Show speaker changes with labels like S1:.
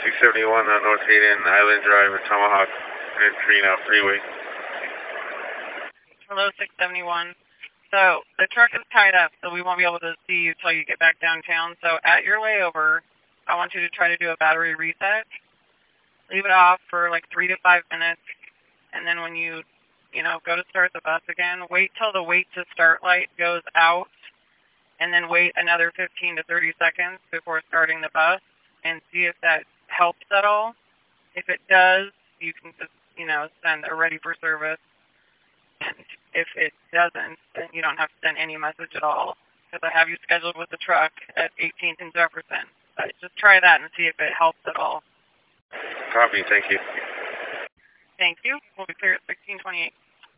S1: 671 on North Hayden Island Drive at Tomahawk and Trina Freeway.
S2: Hello, 671. So the truck is tied up, so we won't be able to see you until you get back downtown. So at your layover, I want you to try to do a battery reset. Leave it off for like 3 to 5 minutes, and then when you go to start the bus again, wait till the wait to start light goes out, and then wait another 15 to 30 seconds before starting the bus, and see if that helps at all. If it does, you can just, send a ready for service. And if it doesn't, then you don't have to send any message at all, because I have you scheduled with the truck at 18th and Jefferson. But just try that and see if it helps at all.
S1: Copy, thank you.
S2: Thank you. We'll be clear at 1628.